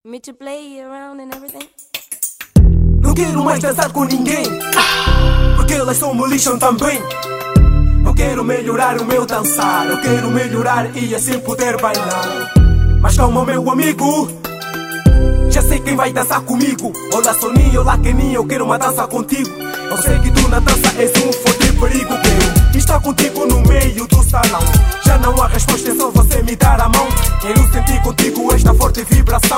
Me to play around and everything. Não quero mais dançar com ninguém, porque elas só me lixam também. Eu quero melhorar o meu dançar, eu quero melhorar e assim poder bailar. Mas calma, meu amigo, já sei quem vai dançar comigo. Olá Soninho, olá Keninha, eu quero uma dança contigo. Eu sei que tu na dança és um forte perigo. Quero estar contigo no meio do salão. Já não há resposta, é só você me dar a mão. Quero sentir contigo esta forte vibração.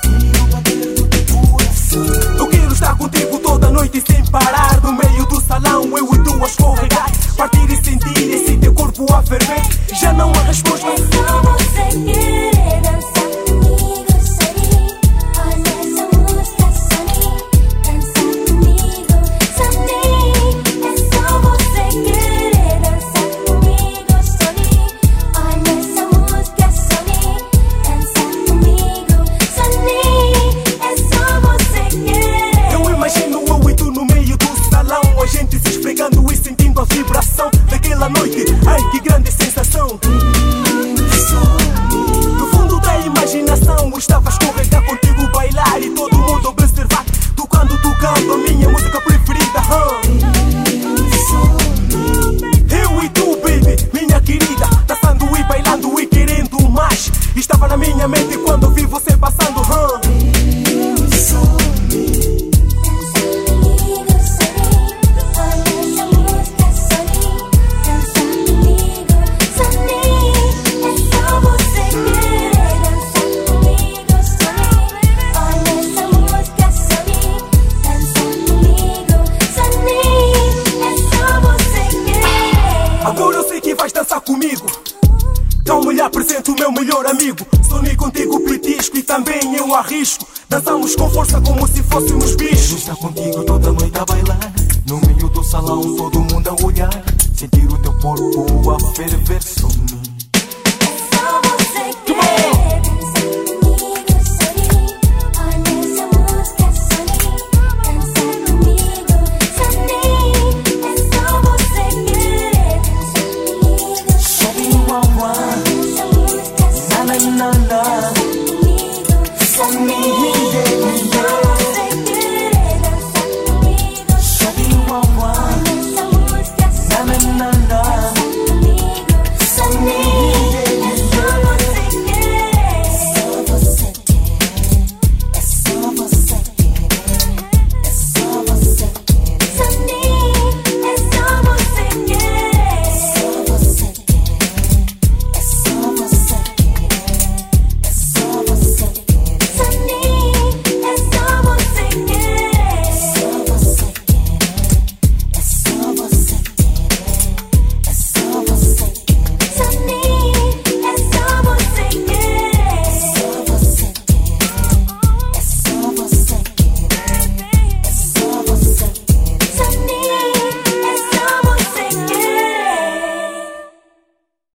Eu quero estar contigo toda noite sem parar. No meio do salão, eu e tu a escorregar. Partir e sentir esse teu corpo a ferver. Já não há resposta. É só você querer dançar comigo, Soninho. Olha essa música, Soninho. Dançar comigo, Soninho. É só você querer dançar comigo, Soninho. Olha essa música, Soninho. Dançar comigo, Soninho. É só você querer. Eu imagino eu e tu no meio do salão, a gente se esfregando e sentindo a vibração daquela noite. Ai, que grande sensação. No fundo da imaginação, eu estava a escorregar contigo, bailar e todo mundo observar. Tocando a minha música preferida. Eu e tu, baby, minha querida, dançando e bailando e querendo mais. Estava na minha mente quando vi você passando. Agora eu sei que vais dançar comigo. Então lhe apresento o meu melhor amigo. Sonhei contigo, petisco, e também eu arrisco. Dançamos com força como se fôssemos bichos. Quero estar contigo toda noite a bailar. No meio do salão todo mundo a olhar. Sentir o teu corpo a ferver.